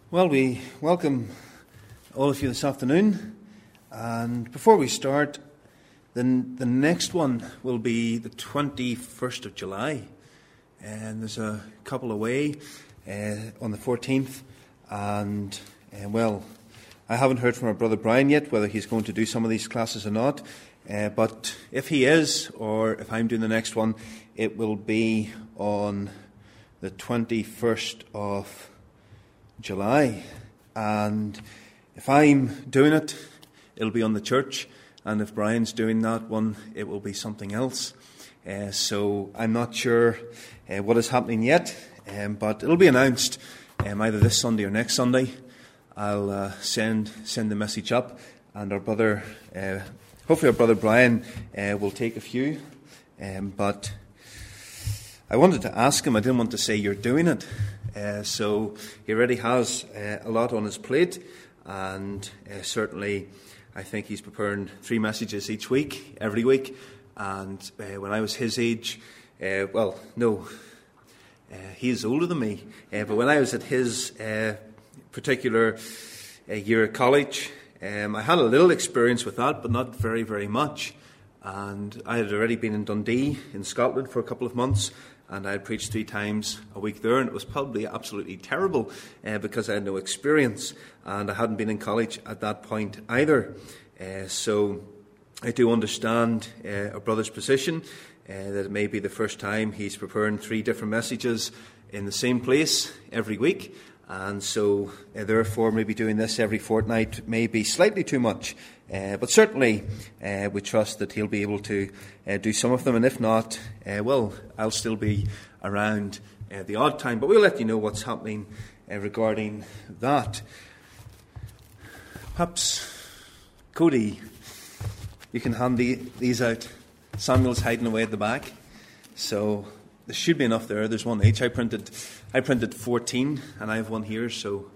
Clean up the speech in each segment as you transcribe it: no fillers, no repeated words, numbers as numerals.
Well, we welcome all of you this afternoon, and before we start, the next one will be the 21st of July, and there's a couple away on the 14th, and well, I haven't heard from our brother Brian yet whether he's going to do some of these classes or not, but if he is, or if I'm doing the next one, it will be on the 21st of July, and if I'm doing it, it'll be on the church, and if Brian's doing that one, it will be something else. So I'm not sure what is happening yet, but it'll be announced either this Sunday or next Sunday. I'll send the message up, and our brother, hopefully our brother Brian, will take a few. But I wanted to ask him. I didn't want to say you're doing it. So he already has a lot on his plate, and certainly I think he's preparing 3 messages each week, every week. And when I was his age, he is older than me, but when I was at his particular year at college, I had a little experience with that, but not very, very much. And I had already been in Dundee in Scotland for a couple of months, and I had preached 3 times a week there, and it was probably absolutely terrible because I had no experience, and I hadn't been in college at that point either. So I do understand our brother's position, that it may be the first time he's preparing 3 different messages in the same place every week, and so therefore maybe doing this every fortnight may be slightly too much. But certainly we trust that he'll be able to do some of them, and if not, I'll still be around the odd time, but we'll let you know what's happening regarding that. Perhaps, Cody, you can hand these out. Samuel's hiding away at the back, so there should be enough there. There's one each. I printed 14, and I have one here, so...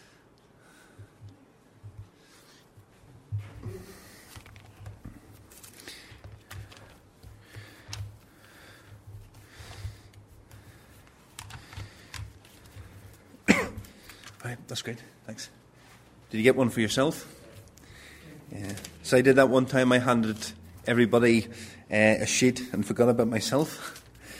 Right, that's great, thanks. Did you get one for yourself? Yeah. So I did that one time. I handed everybody a sheet and forgot about myself.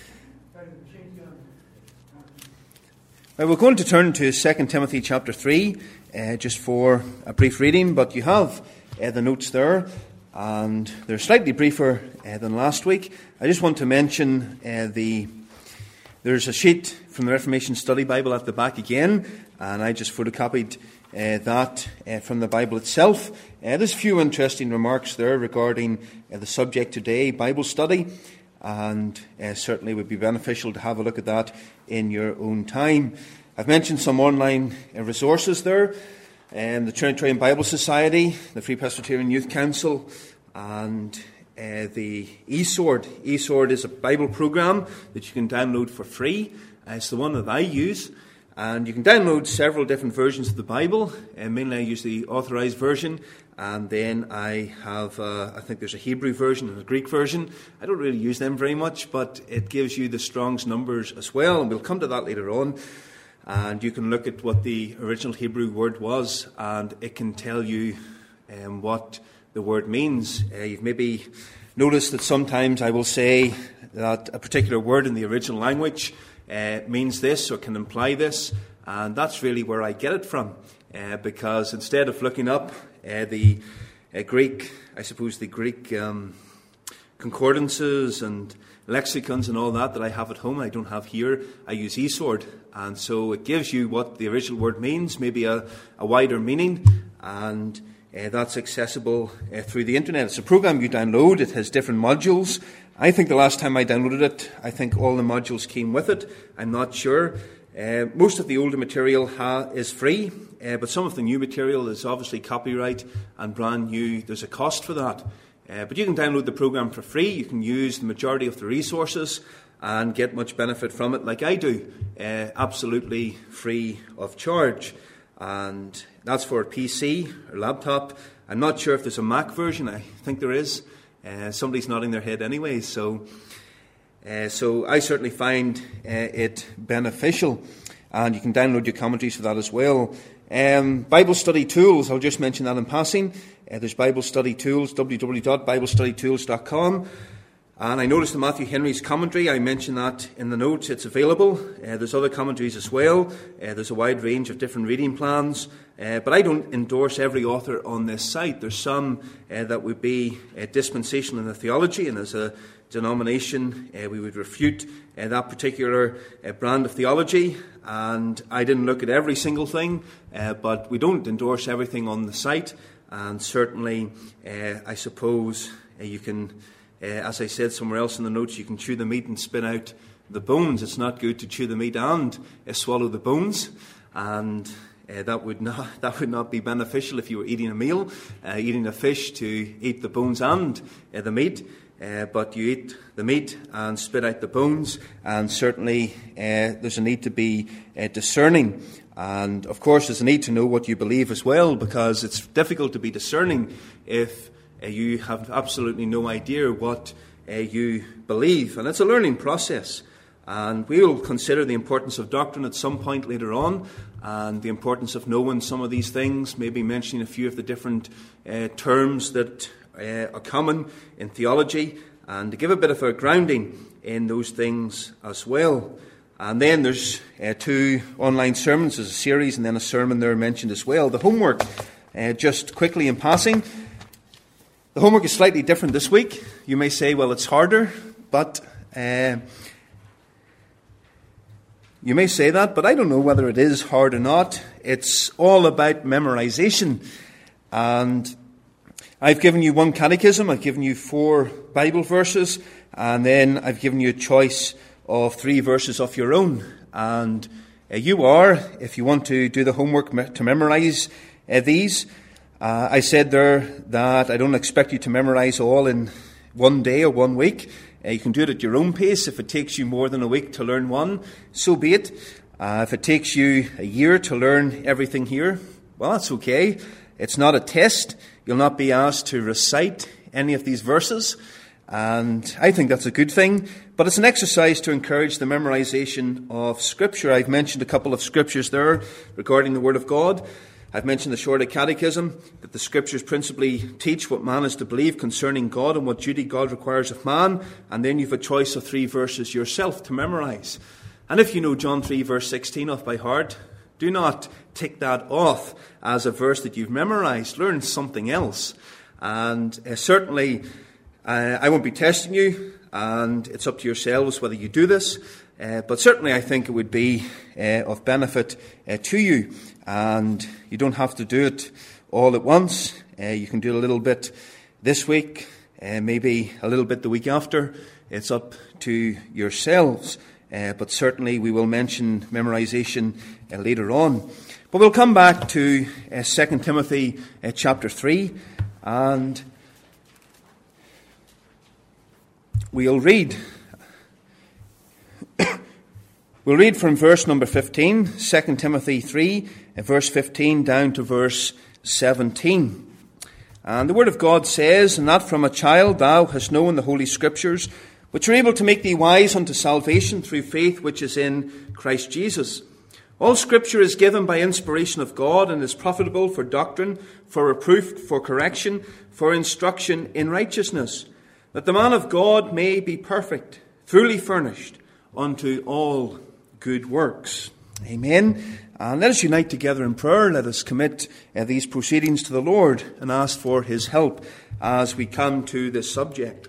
Right, we're going to turn to 2 Timothy chapter 3, just for a brief reading, but you have the notes there, and they're slightly briefer than last week. I just want to mention there's a sheet from the Reformation Study Bible at the back again, and I just photocopied that from the Bible itself. There's a few interesting remarks there regarding the subject today, Bible study, and certainly would be beneficial to have a look at that in your own time. I've mentioned some online resources there, the Trinitarian Bible Society, the Free Presbyterian Youth Council, and the eSword. eSword is a Bible program that you can download for free. It's the one that I use. And you can download several different versions of the Bible. Mainly I use the authorized version. And then I have, I think there's a Hebrew version and a Greek version. I don't really use them very much, but it gives you the Strong's numbers as well. And we'll come to that later on. And you can look at what the original Hebrew word was, and it can tell you what the word means. You've maybe noticed that sometimes I will say that a particular word in the original language means this or can imply this, and that's really where I get it from, because instead of looking up the Greek concordances and lexicons and all that I have at home, I don't have here, I use eSword, and so it gives you what the original word means, maybe a wider meaning, and that's accessible through the internet. It's a program you download. It has different modules. I think the last time I downloaded it, I think all the modules came with it. I'm not sure. Most of the older material is free, but some of the new material is obviously copyright and brand new. There's a cost for that. But you can download the program for free. You can use the majority of the resources and get much benefit from it like I do, absolutely free of charge. And that's for a PC or laptop. I'm not sure if there's a Mac version. I think there is. Somebody's nodding their head anyway. So I certainly find it beneficial. and you can download your commentaries for that as well. Bible study tools, I'll just mention that in passing. There's Bible study tools, www.biblestudytools.com. And I noticed in Matthew Henry's commentary, I mentioned that in the notes, it's available. There's other commentaries as well. There's a wide range of different reading plans. But I don't endorse every author on this site. There's some that would be dispensational in the theology, and as a denomination, we would refute that particular brand of theology. And I didn't look at every single thing, but we don't endorse everything on the site. And certainly, I suppose you can... as I said somewhere else in the notes, you can chew the meat and spit out the bones. It's not good to chew the meat and swallow the bones, and that would not be beneficial if you were eating a meal, eating a fish, to eat the bones and the meat. But you eat the meat and spit out the bones, and certainly there's a need to be discerning. And of course, there's a need to know what you believe as well, because it's difficult to be discerning if you have absolutely no idea what you believe. And it's a learning process. And we will consider the importance of doctrine at some point later on, and the importance of knowing some of these things, maybe mentioning a few of the different terms that are common in theology, and to give a bit of a grounding in those things as well. And then there's 2 online sermons. There's a series and then a sermon there mentioned as well. The homework, just quickly in passing. The homework is slightly different this week. You may say, well, it's harder, but you may say that, but I don't know whether it is hard or not. It's all about memorization. And I've given you 1 catechism, I've given you 4 Bible verses, and then I've given you a choice of 3 verses of your own. And you are, if you want to do the homework to memorize these, I said there that I don't expect you to memorize all in 1 day or 1 week. You can do it at your own pace. If it takes you more than a week to learn one, so be it. If it takes you a year to learn everything here, well, that's okay. It's not a test. You'll not be asked to recite any of these verses. And I think that's a good thing. But it's an exercise to encourage the memorization of Scripture. I've mentioned a couple of scriptures there regarding the Word of God. I've mentioned the Shorter Catechism, that the Scriptures principally teach what man is to believe concerning God and what duty God requires of man. And then you've a choice of 3 verses yourself to memorize. And if you know John 3 verse 16 off by heart, do not tick that off as a verse that you've memorized. Learn something else. And certainly, I won't be testing you, and it's up to yourselves whether you do this. But certainly I think it would be of benefit to you. And you don't have to do it all at once. You can do a little bit this week, maybe a little bit the week after. It's up to yourselves. But certainly we will mention memorization later on. But we'll come back to 2 Timothy chapter 3, and we'll read. We'll read from verse number 15, 2 Timothy 3, verse 15 down to verse 17. And the Word of God says, "And that from a child thou hast known the Holy Scriptures, which are able to make thee wise unto salvation through faith which is in Christ Jesus. All Scripture is given by inspiration of God, and is profitable for doctrine, for reproof, for correction, for instruction in righteousness, that the man of God may be perfect, fully furnished unto all good works." Amen. And let us unite together in prayer. Let us commit these proceedings to the Lord and ask for His help as we come to this subject.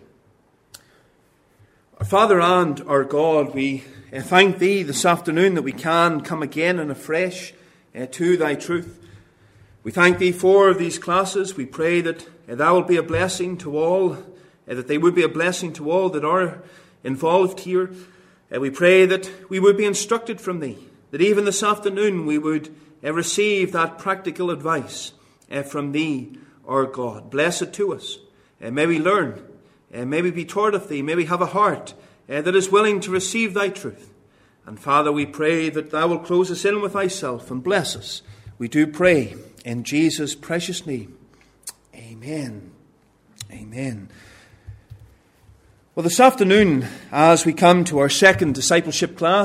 Our Father and our God, we thank Thee this afternoon that we can come again and afresh to Thy truth. We thank Thee for these classes. We pray that Thou will be a blessing to all, that they would be a blessing to all that are involved here. We pray that we would be instructed from Thee, that even this afternoon we would receive that practical advice from Thee, our God. Bless it to us. May we learn. May we be taught of Thee. May we have a heart that is willing to receive Thy truth. And Father, we pray that Thou will close us in with Thyself and bless us. We do pray in Jesus' precious name. Amen. Amen. Well, this afternoon, as we come to our second discipleship class,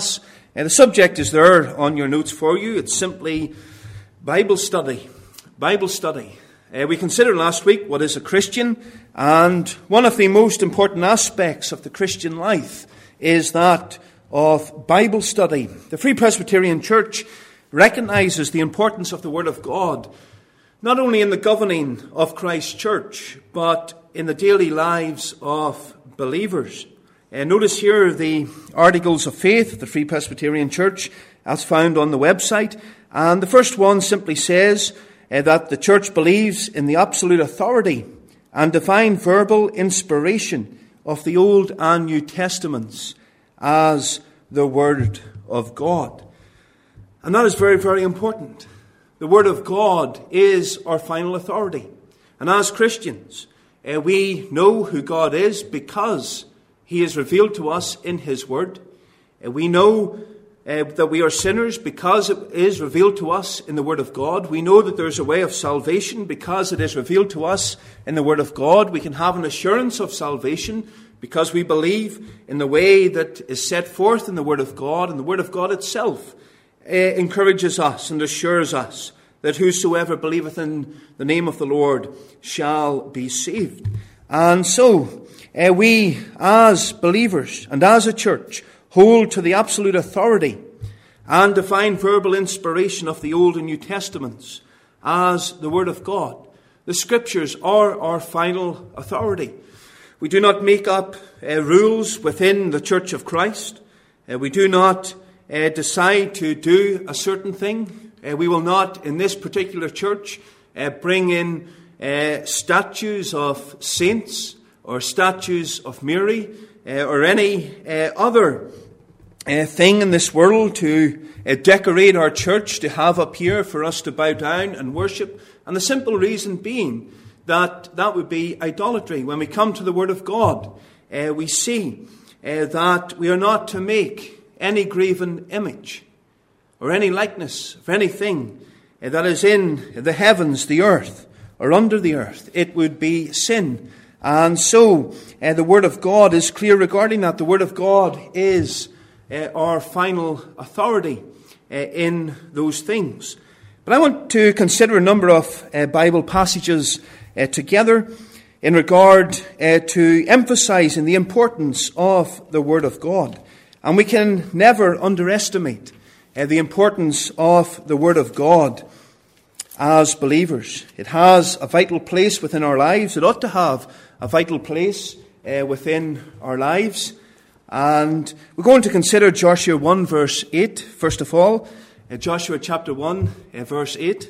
The subject is there on your notes for you. It's simply Bible study. Bible study. We considered last week what is a Christian, and one of the most important aspects of the Christian life is that of Bible study. The Free Presbyterian Church recognizes the importance of the Word of God, not only in the governing of Christ's church, but in the daily lives of believers. Notice here the Articles of Faith of the Free Presbyterian Church as found on the website. And the first one simply says that the church believes in the absolute authority and divine verbal inspiration of the Old and New Testaments as the Word of God. And that is very, very important. The Word of God is our final authority. And as Christians, we know who God is because He is revealed to us in His Word. We know that we are sinners because it is revealed to us in the Word of God. We know that there is a way of salvation because it is revealed to us in the Word of God. We can have an assurance of salvation because we believe in the way that is set forth in the Word of God. And the Word of God itself encourages us and assures us that whosoever believeth in the name of the Lord shall be saved. And so, we as believers and as a church hold to the absolute authority and divine verbal inspiration of the Old and New Testaments as the Word of God. The Scriptures are our final authority. We do not make up rules within the Church of Christ. We do not decide to do a certain thing. We will not, in this particular church, bring in statues of saints or statues of Mary, or any other thing in this world to decorate our church, to have up here for us to bow down and worship. And the simple reason being that that would be idolatry. When we come to the Word of God, we see that we are not to make any graven image or any likeness of anything that is in the heavens, the earth, or under the earth. It would be sin. And so, the Word of God is clear regarding that. The Word of God is our final authority in those things. But I want to consider a number of Bible passages together in regard to emphasizing the importance of the Word of God. And we can never underestimate the importance of the Word of God as believers. It has a vital place within our lives. It ought to have a vital place within our lives. And we're going to consider Joshua 1 verse 8, first of all. Joshua chapter 1 verse 8.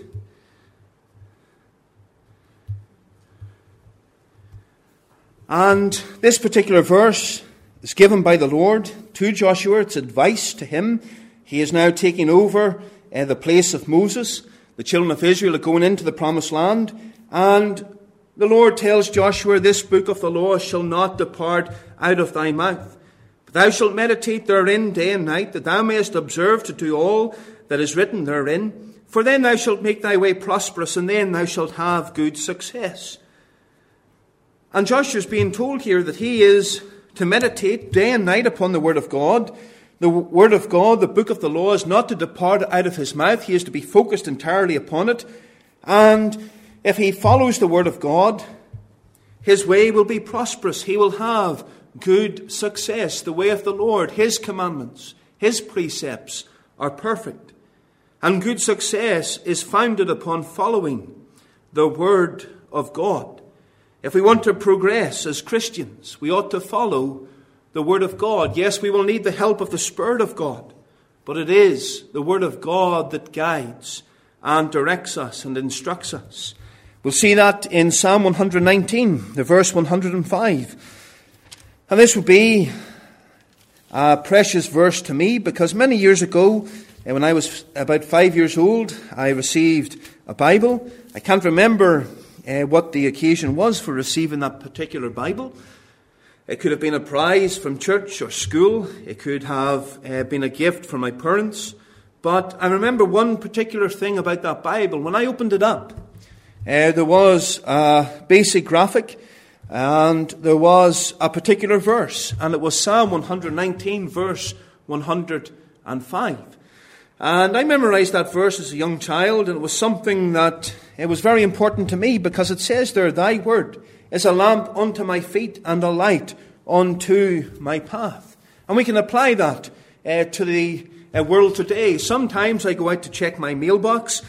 And this particular verse is given by the Lord to Joshua. It's advice to him. He is now taking over the place of Moses. The children of Israel are going into the promised land. And the Lord tells Joshua, "This book of the law shall not depart out of thy mouth. But thou shalt meditate therein day and night, that thou mayest observe to do all that is written therein. For then thou shalt make thy way prosperous, and then thou shalt have good success." And Joshua is being told here that he is to meditate day and night upon the Word of God. The Word of God, the book of the law, is not to depart out of his mouth. He is to be focused entirely upon it. And if he follows the Word of God, his way will be prosperous. He will have good success. The way of the Lord, His commandments, His precepts are perfect. And good success is founded upon following the Word of God. If we want to progress as Christians, we ought to follow the Word of God. Yes, we will need the help of the Spirit of God, but it is the Word of God that guides and directs us and instructs us. We'll see that in Psalm 119, the verse 105. And this would be a precious verse to me because many years ago, when I was about 5 years old, I received a Bible. I can't remember what the occasion was for receiving that particular Bible. It could have been a prize from church or school. It could have been a gift from my parents. But I remember one particular thing about that Bible. When I opened it up, there was a basic graphic and there was a particular verse. And it was Psalm 119, verse 105. and 5. And I memorized that verse as a young child, and it was something that it was very important to me, because it says there, thy word is a lamp unto my feet and a light unto my path. And we can apply that to the world today. Sometimes I go out to check my mailbox,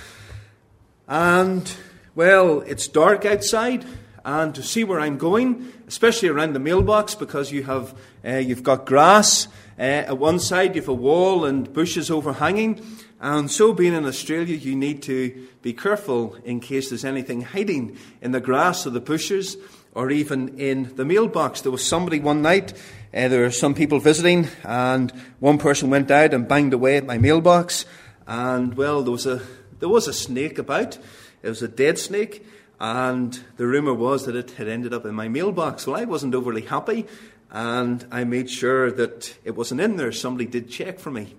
and, well, it's dark outside, and to see where I'm going, especially around the mailbox, because you've got grass at one side, you have a wall and bushes overhanging, and so being in Australia, you need to be careful in case there's anything hiding in the grass or the bushes, or even in the mailbox. There was somebody one night, there were some people visiting, and one person went out and banged away at my mailbox, and, well, there was a snake about. It was a dead snake, and the rumour was that it had ended up in my mailbox. Well, I wasn't overly happy, and I made sure that it wasn't in there. Somebody did check for me.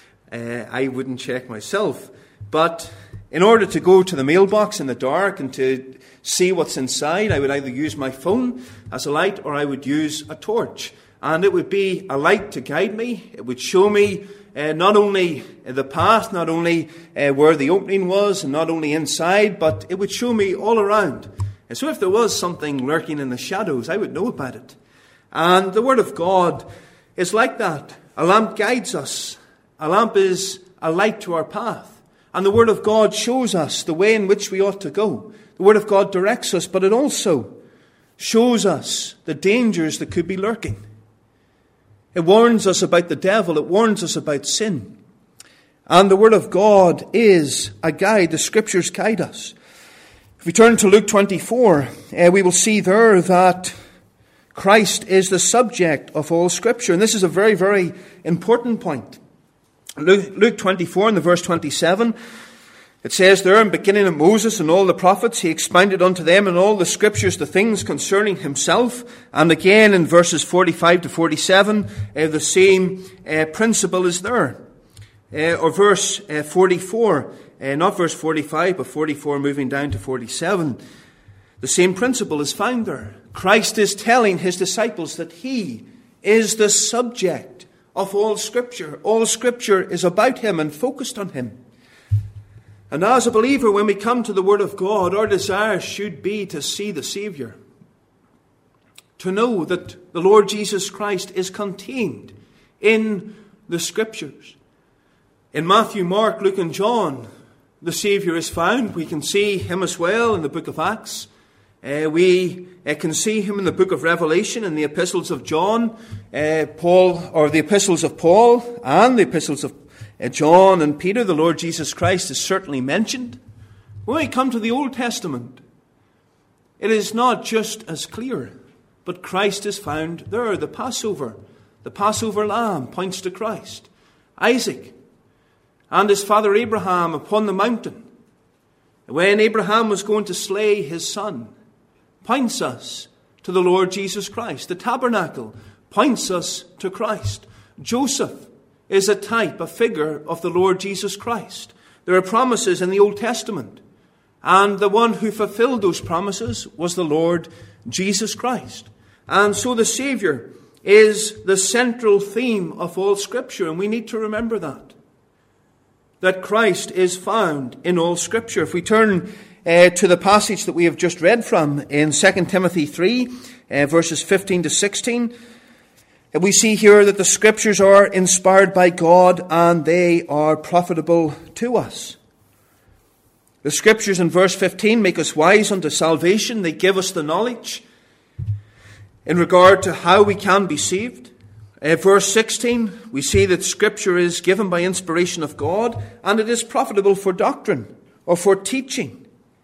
I wouldn't check myself. But in order to go to the mailbox in the dark and to see what's inside, I would either use my phone as a light, or I would use a torch. And it would be a light to guide me. It would show me not only the path, not only where the opening was, and not only inside, but it would show me all around. And so if there was something lurking in the shadows, I would know about it. And the Word of God is like that. A lamp guides us. A lamp is a light to our path. And the Word of God shows us the way in which we ought to go. The Word of God directs us, but it also shows us the dangers that could be lurking. It warns us about the devil. It warns us about sin. And the Word of God is a guide. The Scriptures guide us. If we turn to Luke 24, we will see there that Christ is the subject of all Scripture. And this is a very, very important point. Luke 24 and the verse 27, it says there, in beginning of Moses and all the prophets, he expounded unto them in all the Scriptures the things concerning himself. And again in verses 45 to 47, the same principle is there. Or verse 44, not verse 45, but 44 moving down to 47. The same principle is found there. Christ is telling his disciples that he is the subject of all Scripture. All Scripture is about him and focused on him. And as a believer, when we come to the Word of God, our desire should be to see the Saviour. To know that the Lord Jesus Christ is contained in the Scriptures. In Matthew, Mark, Luke and John, the Saviour is found. We can see him as well in the book of Acts. We can see him in the book of Revelation, in the epistles of John, the epistles of Paul, and the epistles of John and Peter. The Lord Jesus Christ is certainly mentioned. When we come to the Old Testament, it is not just as clear, but Christ is found there. The Passover lamb points to Christ. Isaac and his father Abraham upon the mountain, when Abraham was going to slay his son, points us to the Lord Jesus Christ. The tabernacle points us to Christ. Joseph is a type, a figure of the Lord Jesus Christ. There are promises in the Old Testament, and the one who fulfilled those promises was the Lord Jesus Christ. And so the Saviour is the central theme of all Scripture, and we need to remember that Christ is found in all Scripture. If we turn to the passage that we have just read from in 2 Timothy 3, verses 15 to 16, we see here that the Scriptures are inspired by God and they are profitable to us. The Scriptures in verse 15 make us wise unto salvation. They give us the knowledge in regard to how we can be saved. Verse 16, we see that Scripture is given by inspiration of God and it is profitable for doctrine or for teaching.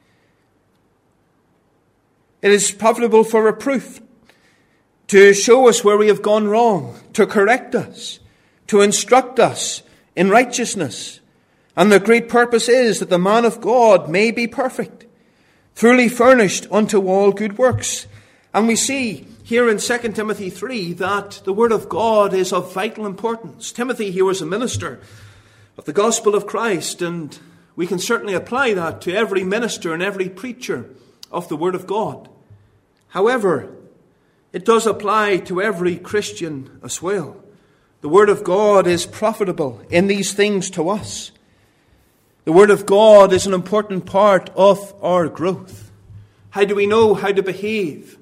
It is profitable for reproof, to show us where we have gone wrong, to correct us, to instruct us in righteousness. And the great purpose is that the man of God may be perfect, truly furnished unto all good works. And we see here in 2 Timothy 3 that the Word of God is of vital importance. Timothy here was a minister of the gospel of Christ, and we can certainly apply that to every minister and every preacher of the Word of God. However, it does apply to every Christian as well. the Word of God is profitable in these things to us. The Word of God is an important part of our growth. How do we know how to behave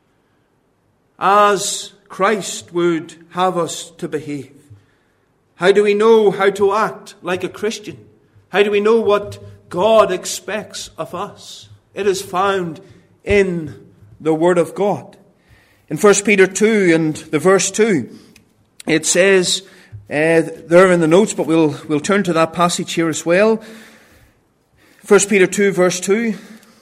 as Christ would have us to behave? How do we know how to act like a Christian? How do we know what God expects of us? It is found in the Word of God. In 1 Peter 2 and the verse 2, it says, there in the notes, but we'll turn to that passage here as well. 1 Peter 2 verse 2.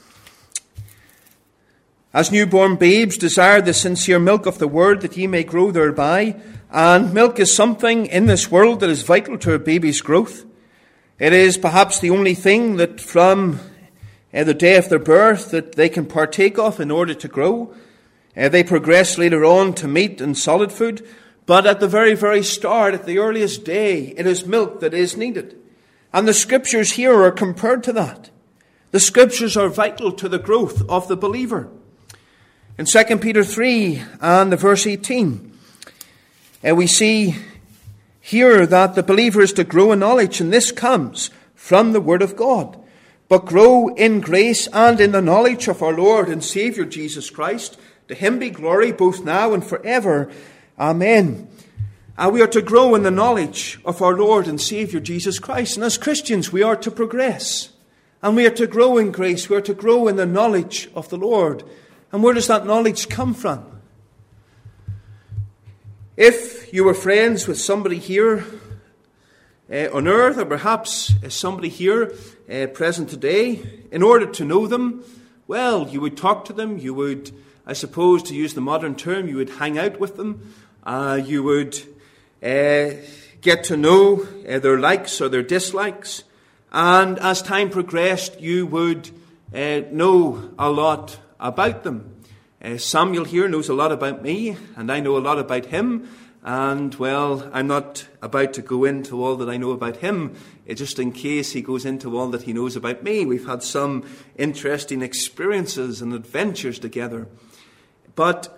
As newborn babes, desire the sincere milk of the word, that ye may grow thereby. And milk is something in this world that is vital to a baby's growth. It is perhaps the only thing that from the day of their birth that they can partake of in order to grow. They progress later on to meat and solid food. But at the very, very start, at the earliest day, it is milk that is needed. And the Scriptures here are compared to that. The Scriptures are vital to the growth of the believer. In 2 Peter 3 and the verse 18, we see here that the believer is to grow in knowledge, and this comes from the Word of God. But grow in grace and in the knowledge of our Lord and Saviour Jesus Christ. To him be glory both now and forever. Amen. We are to grow in the knowledge of our Lord and Saviour Jesus Christ. And as Christians, we are to progress. And we are to grow in grace. We are to grow in the knowledge of the Lord. And where does that knowledge come from? If you were friends with somebody here on earth, or perhaps somebody here present today, in order to know them, well, you would talk to them. You would, I suppose, to use the modern term, you would hang out with them. You would get to know their likes or their dislikes. And as time progressed, you would know a lot about them. Samuel here knows a lot about me, and I know a lot about him. And, well, I'm not about to go into all that I know about him, just in case he goes into all that he knows about me. We've had some interesting experiences and adventures together. But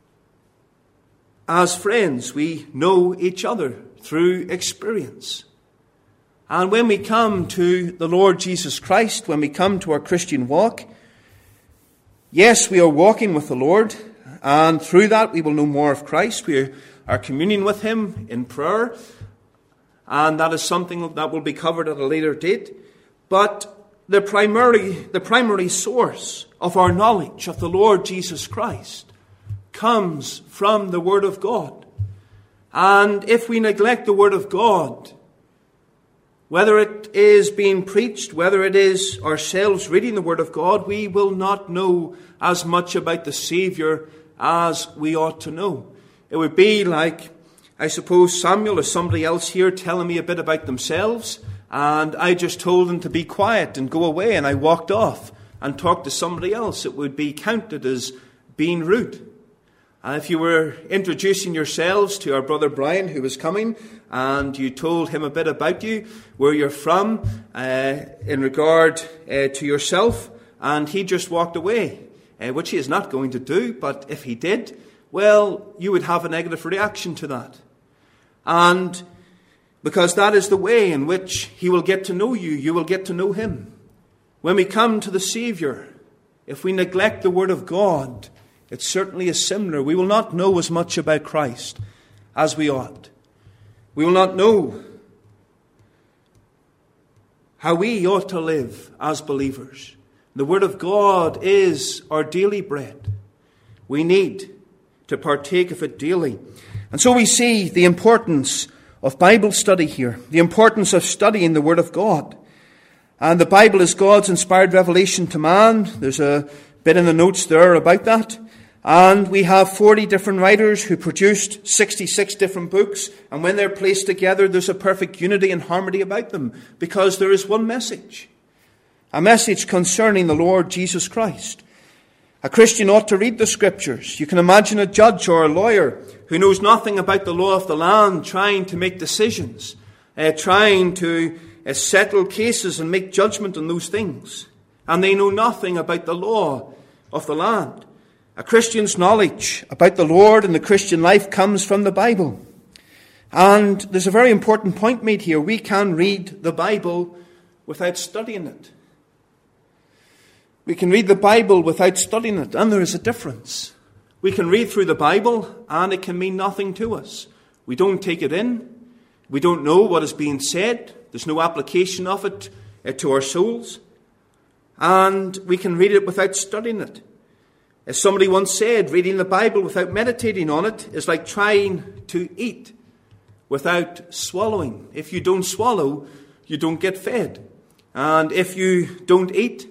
as friends, we know each other through experience. And when we come to the Lord Jesus Christ, when we come to our Christian walk, yes, we are walking with the Lord, and through that we will know more of Christ. We are communing with him in prayer, and that is something that will be covered at a later date. But the primary source of our knowledge of the Lord Jesus Christ comes from the Word of God. And if we neglect the Word of God, whether it is being preached, whether it is ourselves reading the Word of God, we will not know as much about the Saviour as we ought to know. It would be like, I suppose, Samuel or somebody else here telling me a bit about themselves, and I just told them to be quiet and go away, and I walked off and talked to somebody else. It would be counted as being rude. And if you were introducing yourselves to our brother Brian, who was coming, and you told him a bit about you, where you're from, in regard to yourself, and he just walked away, which he is not going to do, but if he did, well, you would have a negative reaction to that. And because that is the way in which he will get to know you, you will get to know him. When we come to the Saviour, if we neglect the Word of God, it certainly is similar. We will not know as much about Christ as we ought. We will not know how we ought to live as believers. The Word of God is our daily bread. We need to partake of it daily. And so we see the importance of Bible study here, the importance of studying the Word of God. And the Bible is God's inspired revelation to man. There's a bit in the notes there about that. And we have 40 different writers who produced 66 different books. And when they're placed together, there's a perfect unity and harmony about them, because there is one message. A message concerning the Lord Jesus Christ. A Christian ought to read the Scriptures. You can imagine a judge or a lawyer who knows nothing about the law of the land trying to make decisions, trying to settle cases and make judgment on those things. And they know nothing about the law of the land. A Christian's knowledge about the Lord and the Christian life comes from the Bible. And there's a very important point made here. We can read the Bible without studying it. We can read the Bible without studying it, and there is a difference. We can read through the Bible, and it can mean nothing to us. We don't take it in. We don't know what is being said. There's no application of it to our souls. And we can read it without studying it. As somebody once said, reading the Bible without meditating on it is like trying to eat without swallowing. If you don't swallow, you don't get fed. And if you don't eat,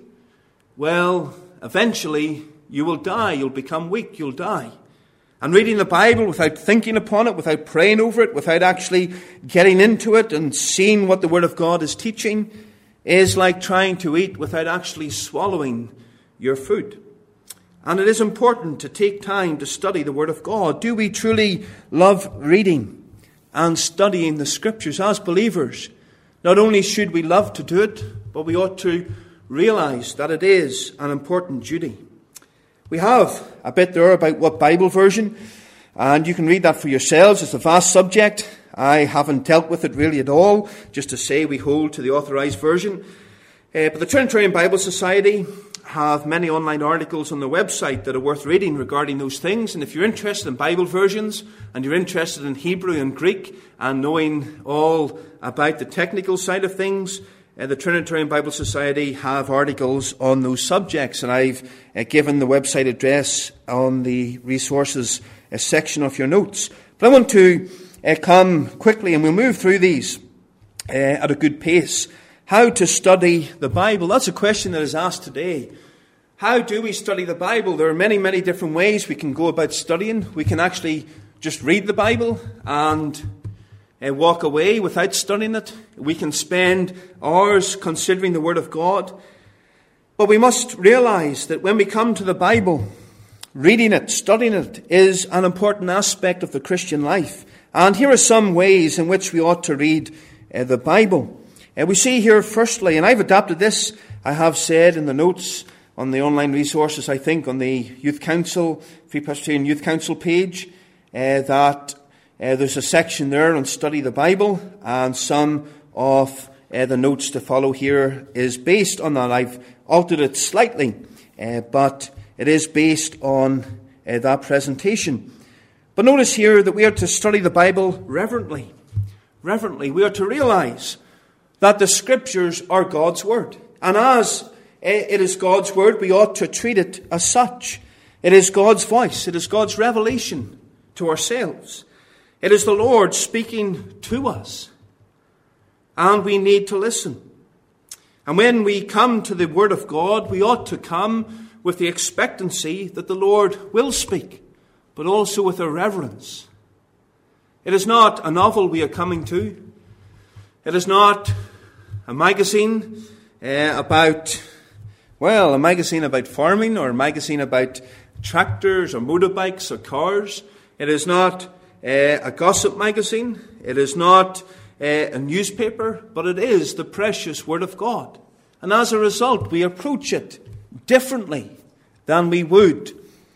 well, eventually you will die. You'll become weak. You'll die. And reading the Bible without thinking upon it, without praying over it, without actually getting into it and seeing what the Word of God is teaching, is like trying to eat without actually swallowing your food. And it is important to take time to study the Word of God. Do we truly love reading and studying the Scriptures as believers? Not only should we love to do it, but we ought to realize that it is an important duty. We have a bit there about what Bible version, and you can read that for yourselves. It's a vast subject. I haven't dealt with it really at all, just to say we hold to the authorized version. But the Trinitarian Bible Society have many online articles on their website that are worth reading regarding those things. And if you're interested in Bible versions, and you're interested in Hebrew and Greek, and knowing all about the technical side of things, the Trinitarian Bible Society have articles on those subjects. And I've given the website address on the resources section of your notes. But I want to come quickly, and we'll move through these at a good pace. How to study the Bible. That's a question that is asked today. How do we study the Bible? There are many, many different ways we can go about studying. We can actually just read the Bible and walk away without studying it. We can spend hours considering the Word of God. But we must realize that when we come to the Bible, reading it, studying it, is an important aspect of the Christian life. And here are some ways in which we ought to read the Bible. We see here, firstly, and I've adapted this, I have said in the notes on the online resources, I think, on the Youth Council, Free Presbyterian Youth Council page, that there's a section there on study the Bible, and some of the notes to follow here is based on that. I've altered it slightly, but it is based on that presentation. But notice here that we are to study the Bible reverently. Reverently. We are to realize that the Scriptures are God's Word. And as it is God's Word, we ought to treat it as such. It is God's voice. It is God's revelation to ourselves. It is the Lord speaking to us. And we need to listen. And when we come to the Word of God, we ought to come with the expectancy that the Lord will speak, but also with a reverence. It is not a novel we are coming to. It is not a magazine about farming, or a magazine about tractors or motorbikes or cars. It is not a gossip magazine. It is not a newspaper, but it is the precious Word of God. And as a result, we approach it differently than we would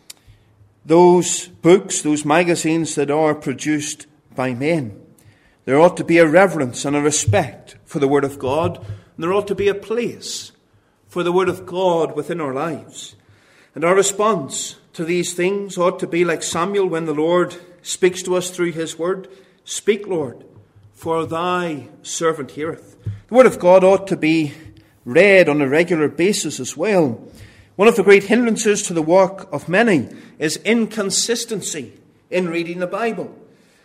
those books, those magazines that are produced by men. There ought to be a reverence and a respect for the Word of God, and there ought to be a place for the Word of God within our lives. And our response to these things ought to be like Samuel when the Lord speaks to us through His Word. Speak, Lord, for thy servant heareth. The Word of God ought to be read on a regular basis as well. One of the great hindrances to the work of many is inconsistency in reading the Bible.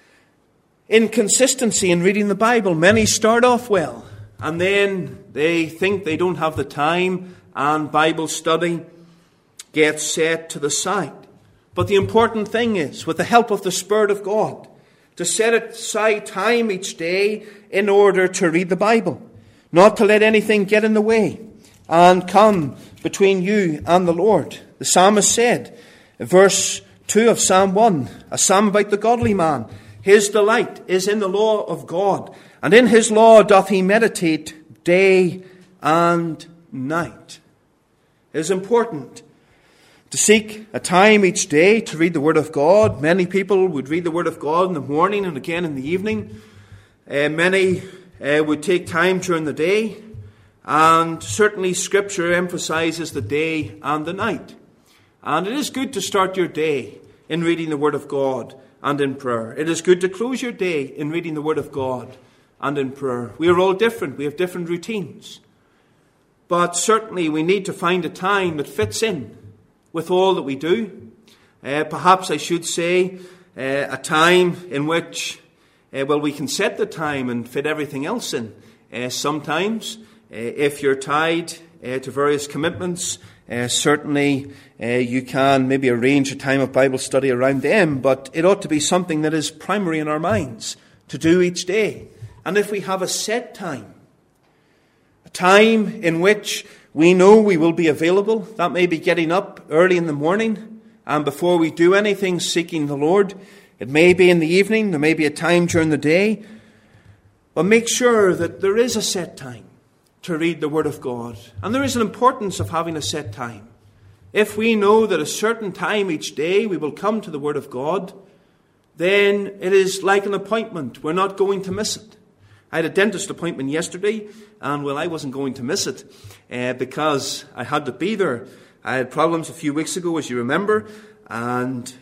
Inconsistency in reading the Bible. Many start off well, and then they think they don't have the time, and Bible study gets set to the side. But the important thing is, with the help of the Spirit of God, to set aside time each day in order to read the Bible. Not to let anything get in the way and come between you and the Lord. The psalmist said, verse 2 of Psalm 1, a psalm about the godly man, his delight is in the law of God, and in his law doth he meditate day and night. It is important to seek a time each day to read the Word of God. Many people would read the Word of God in the morning and again in the evening. Many would take time during the day. And certainly Scripture emphasizes the day and the night. And it is good to start your day in reading the Word of God and in prayer. It is good to close your day in reading the Word of God and in prayer. We are all different. We have different routines. But certainly we need to find a time that fits in with all that we do. Perhaps I should say a time in which, we can set the time and fit everything else in. Sometimes, if you're tied to various commitments, certainly you can maybe arrange a time of Bible study around them, but it ought to be something that is primary in our minds to do each day. And if we have a set time, a time in which we know we will be available, that may be getting up early in the morning and before we do anything seeking the Lord. It may be in the evening, there may be a time during the day, but make sure that there is a set time to read the Word of God. And there is an importance of having a set time. If we know that a certain time each day we will come to the Word of God, then it is like an appointment. We're not going to miss it. I had a dentist appointment yesterday, and I wasn't going to miss it because I had to be there. I had problems a few weeks ago, as you remember, and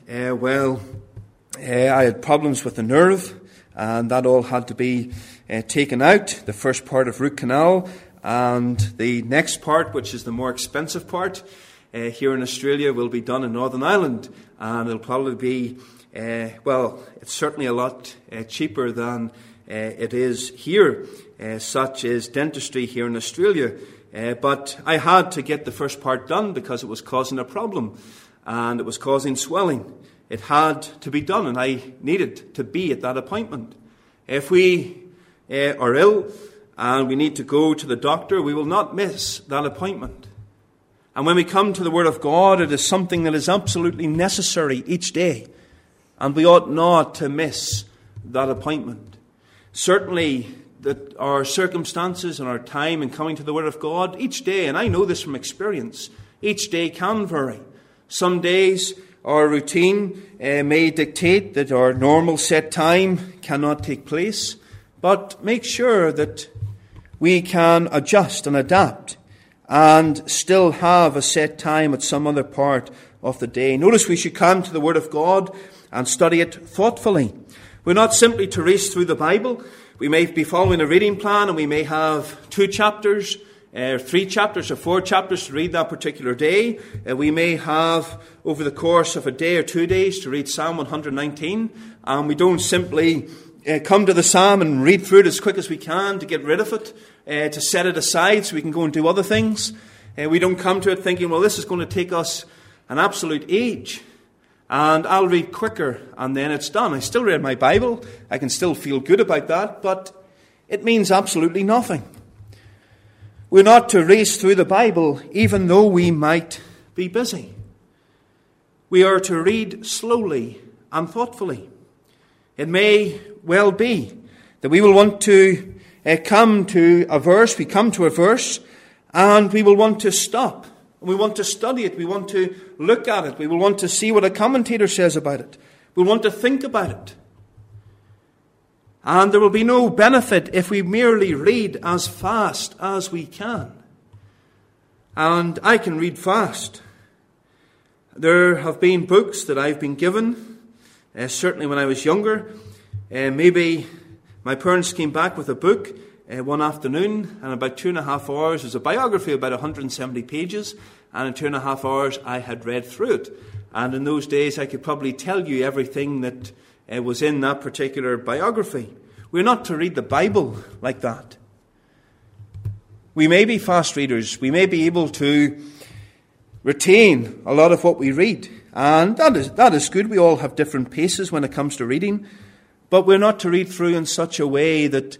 I had problems with the nerve, and that all had to be taken out, the first part of root canal, and the next part, which is the more expensive part, here in Australia, will be done in Northern Ireland, and it'll probably be, it's certainly a lot cheaper than it is here. Such is dentistry here in Australia. But I had to get the first part done because it was causing a problem and it was causing swelling. It had to be done, and I needed to be at that appointment. If we are ill and we need to go to the doctor, we will not miss that appointment. And when we come to the Word of God, it is something that is absolutely necessary each day, and we ought not to miss that appointment. Certainly, that our circumstances and our time in coming to the Word of God each day, and I know this from experience, each day can vary. Some days our routine may dictate that our normal set time cannot take place, but make sure that we can adjust and adapt and still have a set time at some other part of the day. Notice we should come to the Word of God and study it thoughtfully. We're not simply to race through the Bible. We may be following a reading plan and we may have 2 chapters, 3 chapters or 4 chapters to read that particular day. We may have over the course of a day or 2 days to read Psalm 119. And we don't simply come to the Psalm and read through it as quick as we can to get rid of it, to set it aside so we can go and do other things. We don't come to it thinking, well, this is going to take us an absolute age, and I'll read quicker, and then it's done. I still read my Bible. I can still feel good about that, but it means absolutely nothing. We're not to race through the Bible, even though we might be busy. We are to read slowly and thoughtfully. It may well be that we will want to come to a verse, and we will want to stop. We want to study it. We want to look at it. We will want to see what a commentator says about it. We'll want to think about it. And there will be no benefit if we merely read as fast as we can. And I can read fast. There have been books that I've been given, certainly when I was younger. Maybe my parents came back with a book one afternoon, and about 2.5 hours, was a biography about 170 pages, and in 2.5 hours I had read through it. And in those days I could probably tell you everything that was in that particular biography. We're not to read the Bible like that. We may be fast readers. We may be able to retain a lot of what we read, and that is good. We all have different paces when it comes to reading, but we're not to read through in such a way that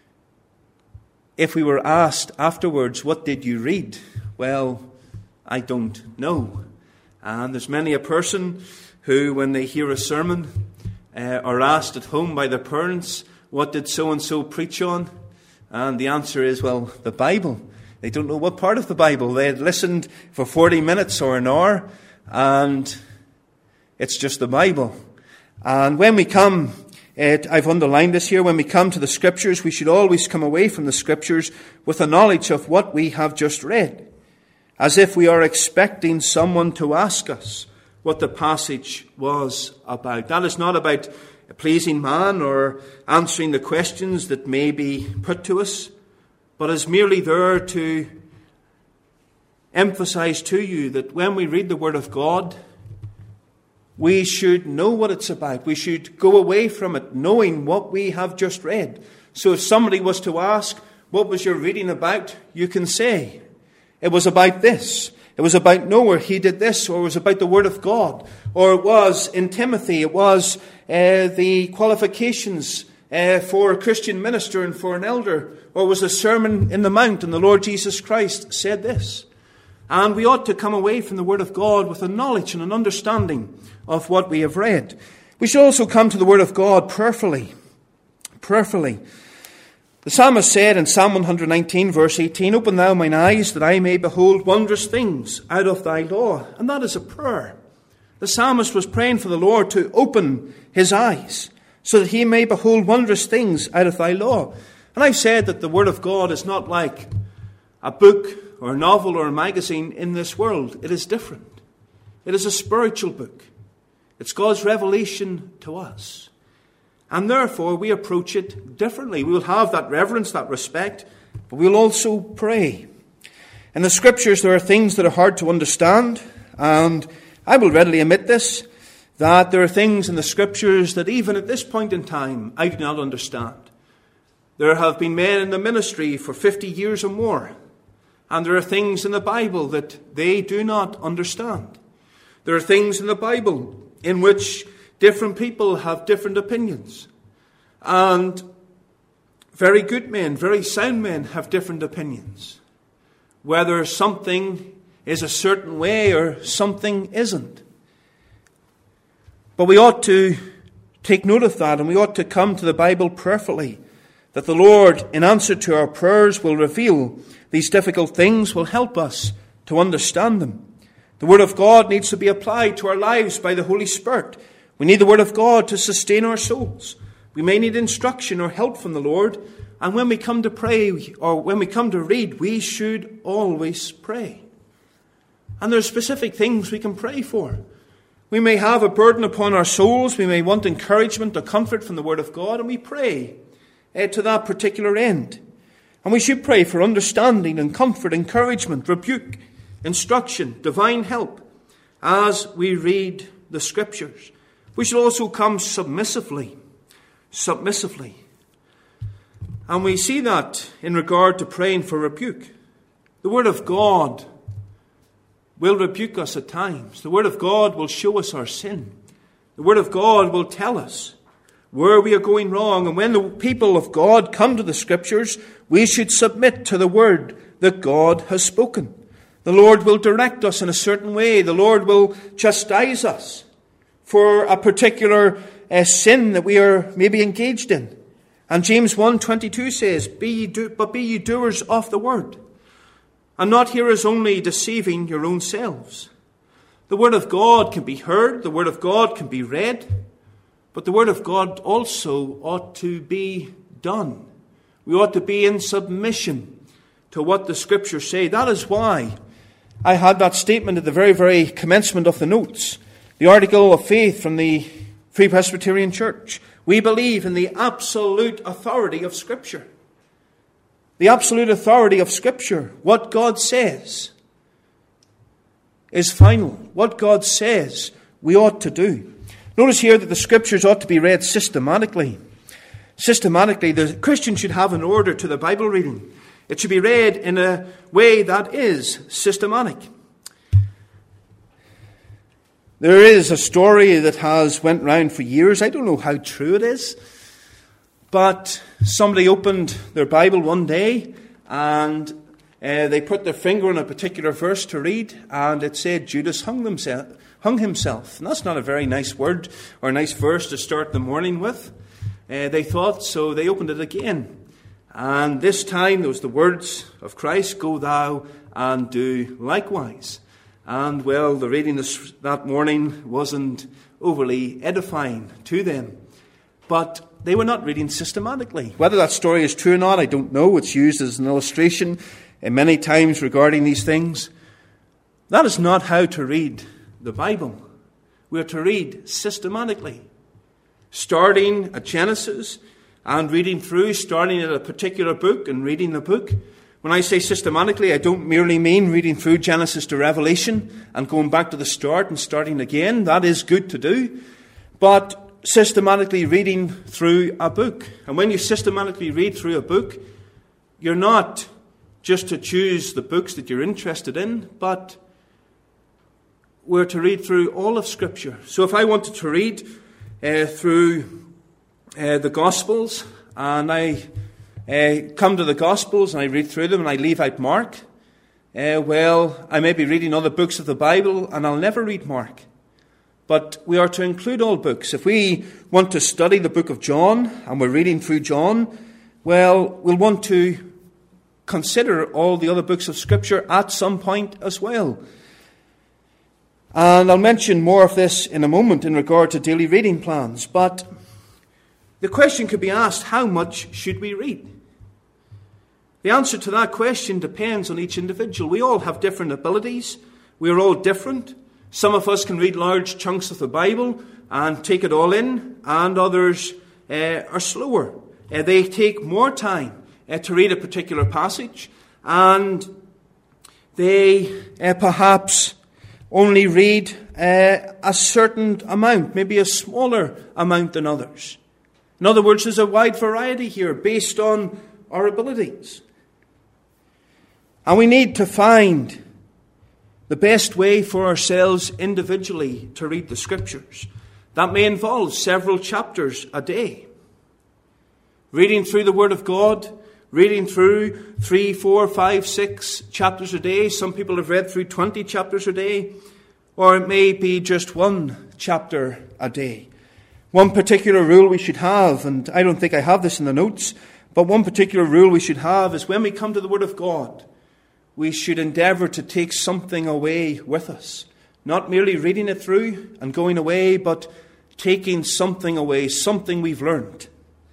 if we were asked afterwards, what did you read? Well, I don't know. And there's many a person who, when they hear a sermon, are asked at home by their parents, what did so-and-so preach on? And the answer is, well, the Bible. They don't know what part of the Bible. They had listened for 40 minutes or an hour, and it's just the Bible. And when we come, I've underlined this here, when we come to the Scriptures, we should always come away from the Scriptures with a knowledge of what we have just read, as if we are expecting someone to ask us what the passage was about. That is not about pleasing man or answering the questions that may be put to us, but is merely there to emphasize to you that when we read the Word of God, we should know what it's about. We should go away from it knowing what we have just read. So if somebody was to ask, what was your reading about? You can say, it was about this. It was about Noah, he did this. Or it was about the Word of God. Or it was in Timothy, it was the qualifications for a Christian minister and for an elder. Or it was a Sermon in the Mount and the Lord Jesus Christ said this. And we ought to come away from the Word of God with a knowledge and an understanding of what we have read. We should also come to the Word of God prayerfully. Prayerfully. The psalmist said in Psalm 119, verse 18, "Open thou mine eyes, that I may behold wondrous things out of thy law." And that is a prayer. The psalmist was praying for the Lord to open his eyes, so that he may behold wondrous things out of thy law. And I've said that the Word of God is not like a book or a novel or a magazine in this world. It is different. It is a spiritual book. It's God's revelation to us. And therefore we approach it differently. We will have that reverence, that respect, but we will also pray. In the Scriptures there are things that are hard to understand, and I will readily admit this, that there are things in the Scriptures that even at this point in time I do not understand. There have been men in the ministry for 50 years or more, and there are things in the Bible that they do not understand. There are things in the Bible in which different people have different opinions. And very good men, very sound men have different opinions. Whether something is a certain way or something isn't. But we ought to take note of that, and we ought to come to the Bible prayerfully, that the Lord, in answer to our prayers, will reveal these difficult things, will help us to understand them. The Word of God needs to be applied to our lives by the Holy Spirit. We need the Word of God to sustain our souls. We may need instruction or help from the Lord. And when we come to pray, or when we come to read, we should always pray. And there are specific things we can pray for. We may have a burden upon our souls. We may want encouragement or comfort from the Word of God. And we pray to that particular end. And we should pray for understanding and comfort, encouragement, rebuke, instruction, divine help as we read the Scriptures. We should also come submissively. And we see that in regard to praying for rebuke. The Word of God will rebuke us at times. The Word of God will show us our sin. The Word of God will tell us where we are going wrong. And when the people of God come to the Scriptures, we should submit to the Word that God has spoken. The Lord will direct us in a certain way. The Lord will chastise us for a particular sin that we are maybe engaged in. And James 1:22 says, be ye doers of the word, and not hearers only, deceiving your own selves. The Word of God can be heard, the Word of God can be read, but the Word of God also ought to be done. We ought to be in submission to what the Scriptures say. That is why I had that statement at the very, very commencement of the notes. The article of faith from the Free Presbyterian Church. We believe in the absolute authority of Scripture. The absolute authority of Scripture. What God says is final. What God says we ought to do. Notice here that the Scriptures ought to be read systematically. Systematically, the Christian should have an order to the Bible reading. It should be read in a way that is systematic. There is a story that has went round for years. I don't know how true it is. But somebody opened their Bible one day and they put their finger on a particular verse to read, and it said Judas hung himself. And that's not a very nice word or a nice verse to start the morning with. They thought, so they opened it again. And this time there was the words of Christ, go thou and do likewise. And, well, the reading that morning wasn't overly edifying to them. But they were not reading systematically. Whether that story is true or not, I don't know. It's used as an illustration many times regarding these things. That is not how to read the Bible. We are to read systematically, starting at Genesis and reading through, starting at a particular book and reading the book. When I say systematically, I don't merely mean reading through Genesis to Revelation and going back to the start and starting again. That is good to do. But systematically reading through a book. And when you systematically read through a book, you're not just to choose the books that you're interested in, but we're to read through all of Scripture. So if I wanted to read through the Gospels, and I come to the Gospels and I read through them and I leave out Mark, well, I may be reading other books of the Bible and I'll never read Mark. But we are to include all books. If we want to study the book of John and we're reading through John, well, we'll want to consider all the other books of Scripture at some point as well. And I'll mention more of this in a moment in regard to daily reading plans. But the question could be asked, how much should we read? The answer to that question depends on each individual. We all have different abilities. We are all different. Some of us can read large chunks of the Bible and take it all in, and others are slower. They take more time to read a particular passage, and they perhaps only read a certain amount, maybe a smaller amount than others. In other words, there's a wide variety here based on our abilities. And we need to find the best way for ourselves individually to read the Scriptures. That may involve several chapters a day. Reading through the Word of God, reading through 3, 4, 5, 6 chapters a day. Some people have read through 20 chapters a day. Or it may be just one chapter a day. One particular rule we should have, and I don't think I have this in the notes, but one particular rule we should have is when we come to the Word of God, we should endeavour to take something away with us. Not merely reading it through and going away, but taking something away, something we've learned.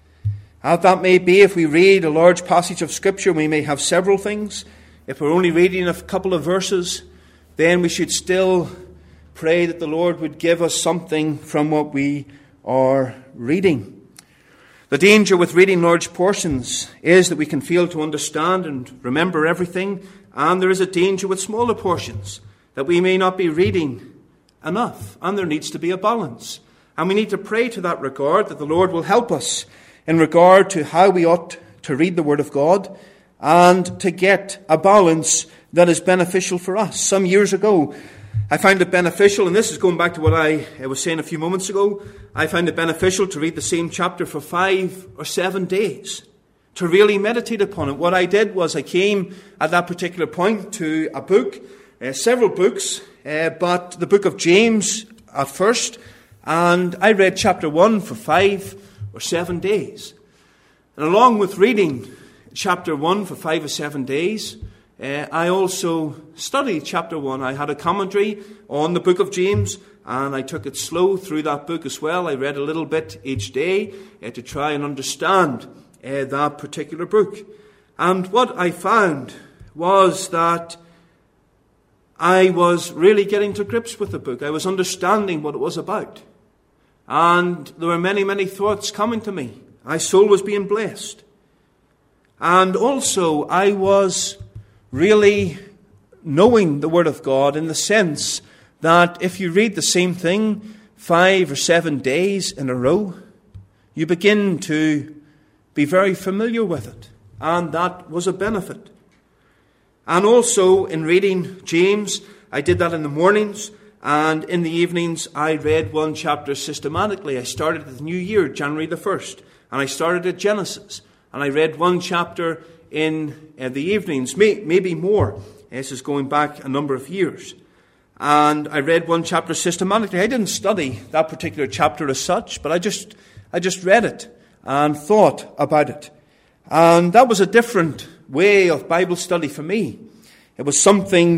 As that may be, if we read a large passage of Scripture, we may have several things. If we're only reading a couple of verses, then we should still pray that the Lord would give us something from what we are reading. The danger with reading large portions is that we can fail to understand and remember everything, and there is a danger with smaller portions, that we may not be reading enough, and there needs to be a balance. And we need to pray to that regard, that the Lord will help us in regard to how we ought to read the Word of God, and to get a balance that is beneficial for us. Some years ago, I found it beneficial, and this is going back to what I was saying a few moments ago, I found it beneficial to read the same chapter for 5 or 7 days, to really meditate upon it. What I did was I came at that particular point to a book, several books, but the book of James at first, and I read chapter 1 for 5 or 7 days. And along with reading chapter 1 for 5 or 7 days, I also studied chapter 1. I had a commentary on the book of James, and I took it slow through that book as well. I read a little bit each day to try and understand that particular book. And what I found was that I was really getting to grips with the book. I was understanding what it was about. And there were many, many thoughts coming to me. My soul was being blessed. And also I was really knowing the Word of God in the sense that if you read the same thing 5 or 7 days in a row, you begin to be very familiar with it. And that was a benefit. And also in reading James, I did that in the mornings, and in the evenings I read one chapter systematically. I started at the new year, January the 1st, and I started at Genesis, and I read one chapter in the evenings, maybe more. This is going back a number of years. And I read one chapter systematically. I didn't study that particular chapter as such, but I just read it and thought about it. And that was a different way of Bible study for me. It was something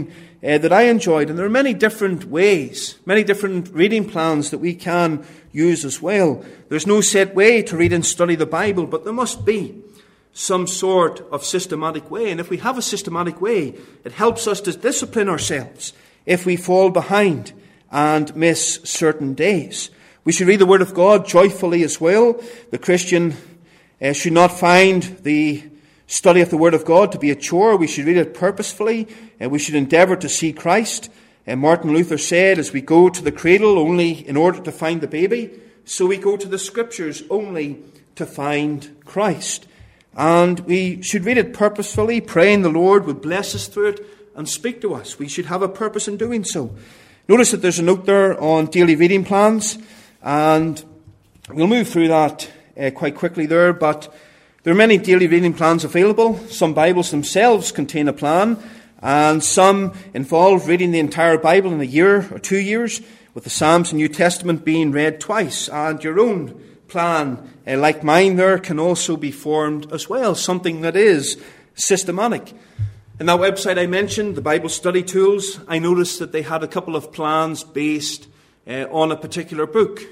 that I enjoyed. And there are many different ways, many different reading plans that we can use as well. There's no set way to read and study the Bible, but there must be some sort of systematic way. And if we have a systematic way, it helps us to discipline ourselves if we fall behind and miss certain days. We should read the Word of God joyfully as well. The Christian should not find the study of the Word of God to be a chore. We should read it purposefully, and we should endeavour to see Christ. And Martin Luther said, as we go to the cradle only in order to find the baby, so we go to the Scriptures only to find Christ. And we should read it purposefully, praying the Lord would bless us through it and speak to us. We should have a purpose in doing so. Notice that there's a note there on daily reading plans, and we'll move through that quite quickly there, but there are many daily reading plans available. Some Bibles themselves contain a plan, and some involve reading the entire Bible in a year or 2 years, with the Psalms and New Testament being read twice. And your own plan, like mine there, can also be formed as well, something that is systematic. In that website I mentioned, the Bible Study Tools, I noticed that they had a couple of plans based on a particular book.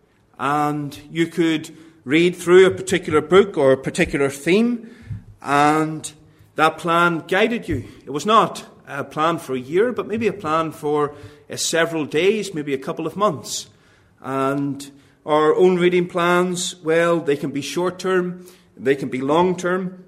And you could read through a particular book or a particular theme, and that plan guided you. It was not a plan for a year, but maybe a plan for several days, maybe a couple of months. And our own reading plans, well, they can be short-term, they can be long-term,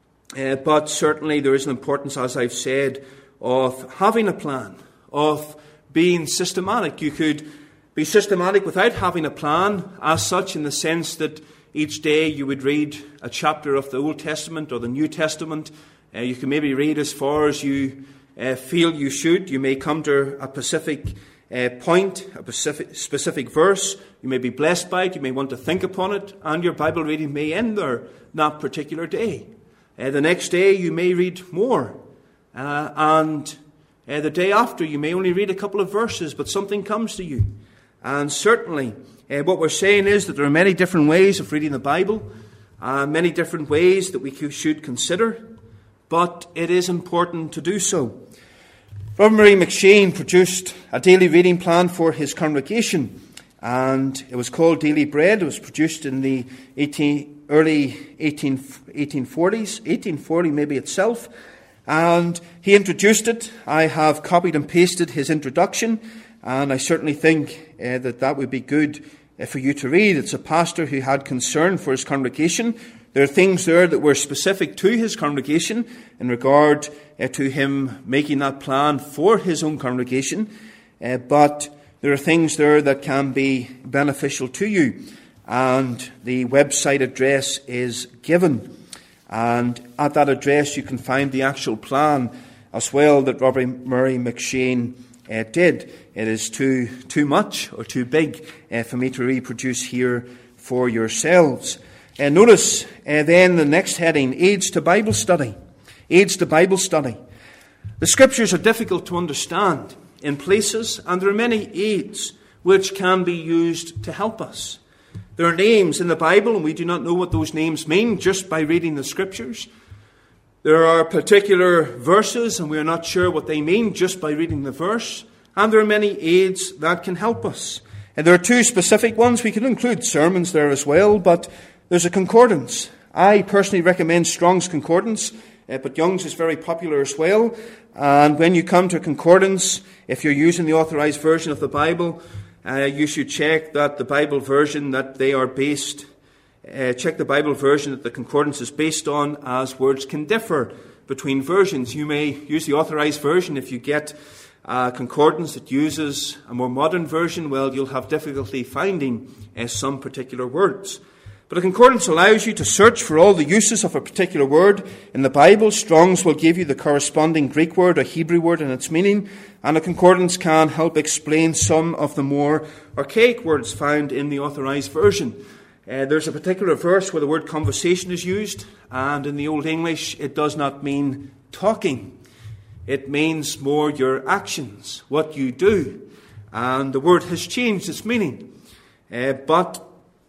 but certainly there is an importance, as I've said, of having a plan, of being systematic. You could be systematic without having a plan as such, in the sense that each day you would read a chapter of the Old Testament or the New Testament. You can maybe read as far as you feel you should. You may come to a specific point, a specific verse. You may be blessed by it. You may want to think upon it. And your Bible reading may end there that particular day. The next day you may read more. And the day after you may only read a couple of verses, but something comes to you. And certainly what we're saying is that there are many different ways of reading the Bible, many different ways that we should consider, but it is important to do so. Robert Murray M'Cheyne produced a daily reading plan for his congregation, and it was called Daily Bread. It was produced in the early 1840s, 1840 maybe itself, and he introduced it. I have copied and pasted his introduction, and I certainly think that would be good for you to read. It's a pastor who had concern for his congregation. There are things there that were specific to his congregation in regard to him making that plan for his own congregation, but there are things there that can be beneficial to you. And the website address is given. And at that address you can find the actual plan as well that Robert Murray M'Cheyne did. It is too much or too big for me to reproduce here for yourselves. Notice then the next heading, Aids to Bible Study. Aids to Bible Study. The Scriptures are difficult to understand in places, and there are many aids which can be used to help us. There are names in the Bible, and we do not know what those names mean just by reading the Scriptures. There are particular verses, and we are not sure what they mean just by reading the verse. And there are many aids that can help us. And there are two specific ones. We can include sermons there as well, but there's a concordance. I personally recommend Strong's Concordance, but Young's is very popular as well. And when you come to a concordance, if you're using the Authorized Version of the Bible, you should check that the Bible version that they are based, check the Bible version that the concordance is based on, as words can differ between versions. You may use the Authorized Version. If you get a concordance that uses a more modern version, well, you'll have difficulty finding some particular words. But a concordance allows you to search for all the uses of a particular word in the Bible. Strong's will give you the corresponding Greek word or Hebrew word and its meaning. And a concordance can help explain some of the more archaic words found in the Authorized Version. There's a particular verse where the word conversation is used, and in the Old English it does not mean talking. It means more your actions, what you do. And the word has changed its meaning. But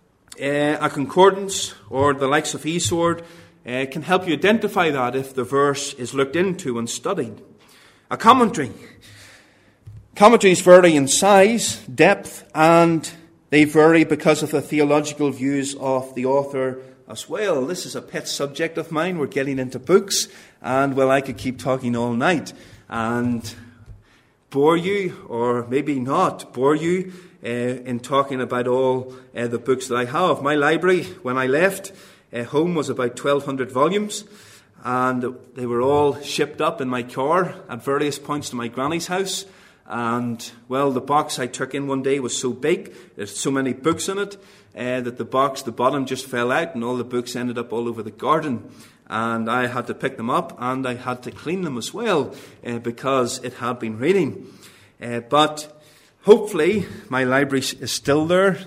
a concordance, or the likes of eSword, can help you identify that if the verse is looked into and studied. A commentary. Commentaries vary in size, depth, and they vary because of the theological views of the author as well. This is a pet subject of mine. We're getting into books, and well, I could keep talking all night and bore you, or maybe not bore you, in talking about all the books that I have. My library, when I left home, was about 1,200 volumes, and they were all shipped up in my car at various points to my granny's house. And, well, the box I took in one day was so big, there's so many books in it, that the bottom just fell out, and all the books ended up all over the garden. And I had to pick them up, and I had to clean them as well, because it had been raining. But hopefully my library is still there.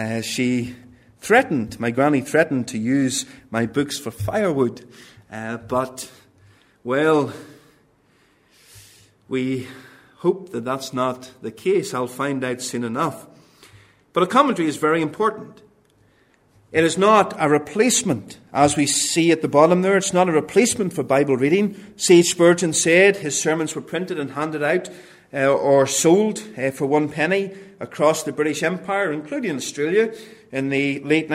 My granny threatened to use my books for firewood. But, well, we hope that that's not the case. I'll find out soon enough. But a commentary is very important. It is not a replacement, as we see at the bottom there. It's not a replacement for Bible reading. C.H. Spurgeon said his sermons were printed and handed out or sold for 1 penny across the British Empire, including Australia, in the late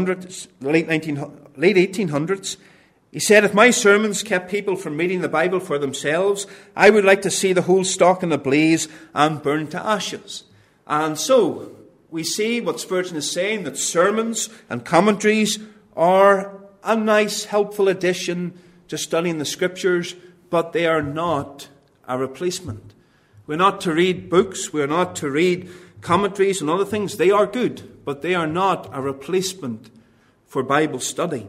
1800s. He said, if my sermons kept people from reading the Bible for themselves, I would like to see the whole stock in a blaze and burned to ashes. And so we see what Spurgeon is saying, that sermons and commentaries are a nice, helpful addition to studying the Scriptures, but they are not a replacement. We're not to read books, we're not to read commentaries and other things. They are good, but they are not a replacement for Bible study.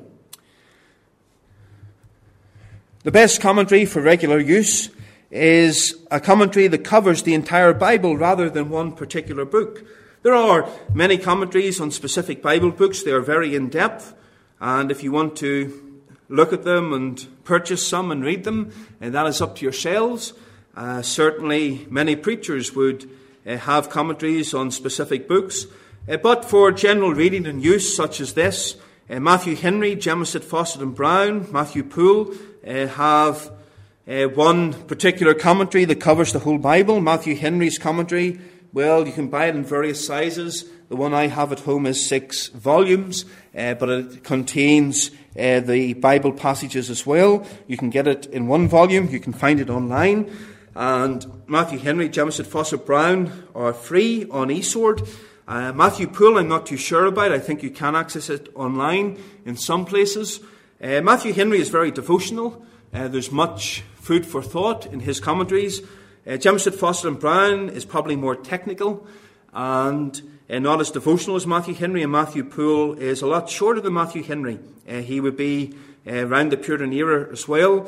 The best commentary for regular use is a commentary that covers the entire Bible rather than one particular book. There are many commentaries on specific Bible books. They are very in-depth, and if you want to look at them and purchase some and read them, that is up to yourselves. Certainly many preachers would have commentaries on specific books, but for general reading and use such as this, Matthew Henry, Jemisit, Fawcett and Brown, Matthew Poole have one particular commentary that covers the whole Bible. Matthew Henry's commentary, well, you can buy it in various sizes. The one I have at home is 6 volumes, but it contains the Bible passages as well. You can get it in 1 volume. You can find it online. And Matthew Henry, Jemisit, Fawcett, Brown are free on eSword. Matthew Poole, I'm not too sure about. I think you can access it online in some places. Matthew Henry is very devotional. There's much food for thought in his commentaries. Jemisit, Fawcett and Brown is probably more technical and not as devotional as Matthew Henry. And Matthew Poole is a lot shorter than Matthew Henry. He would be around the Puritan era as well,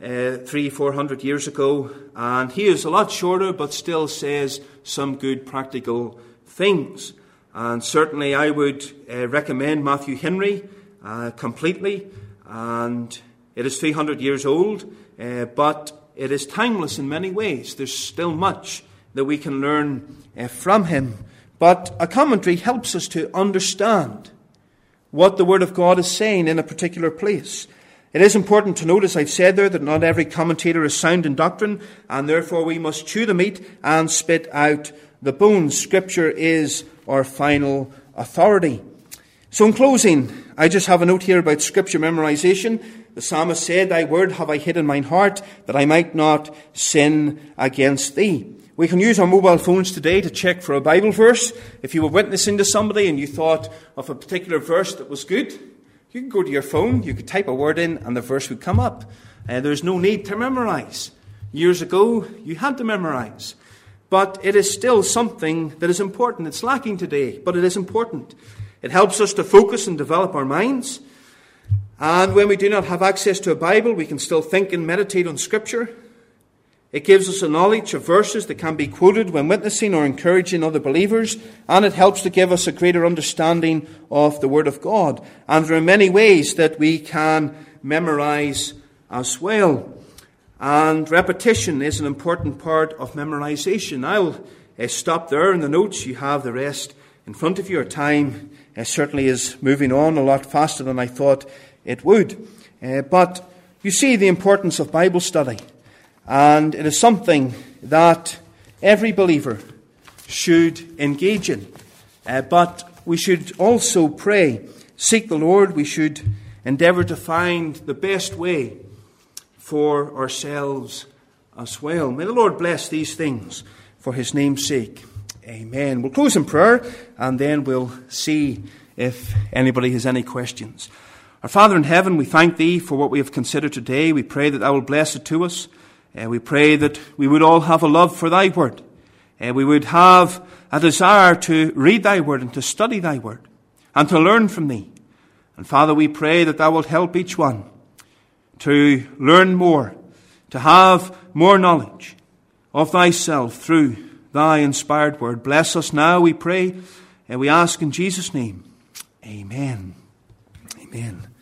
300-400 years ago. And he is a lot shorter but still says some good practical things. And certainly I would recommend Matthew Henry completely. And it is 300 years old, but it is timeless in many ways. There's still much that we can learn from him. But a commentary helps us to understand what the Word of God is saying in a particular place. It is important to note, as I've said there, that not every commentator is sound in doctrine, and therefore we must chew the meat and spit out the bones. Scripture is our final authority. So in closing, I just have a note here about Scripture memorization. The psalmist said, Thy word have I hid in mine heart, that I might not sin against thee. We can use our mobile phones today to check for a Bible verse. If you were witnessing to somebody and you thought of a particular verse that was good, you could go to your phone, you could type a word in, and the verse would come up. There's no need to memorize. Years ago, you had to memorize. But it is still something that is important. It's lacking today, but it is important. It helps us to focus and develop our minds. And when we do not have access to a Bible, we can still think and meditate on Scripture. It gives us a knowledge of verses that can be quoted when witnessing or encouraging other believers. And it helps to give us a greater understanding of the Word of God. And there are many ways that we can memorize as well. And repetition is an important part of memorization. I'll stop there in the notes. You have the rest in front of you. Our time certainly is moving on a lot faster than I thought it would. But you see the importance of Bible study. And it is something that every believer should engage in. But we should also pray, seek the Lord. We should endeavour to find the best way for ourselves as well. May the Lord bless these things for his name's sake. Amen. We'll close in prayer and then we'll see if anybody has any questions. Our Father in heaven, we thank thee for what we have considered today. We pray that thou will bless it to us. We pray that we would all have a love for thy word. We would have a desire to read thy word and to study thy word and to learn from thee. And Father, we pray that thou wilt help each one to learn more, to have more knowledge of thyself through thy inspired word. Bless us now, we pray, and we ask in Jesus' name. Amen. Amen.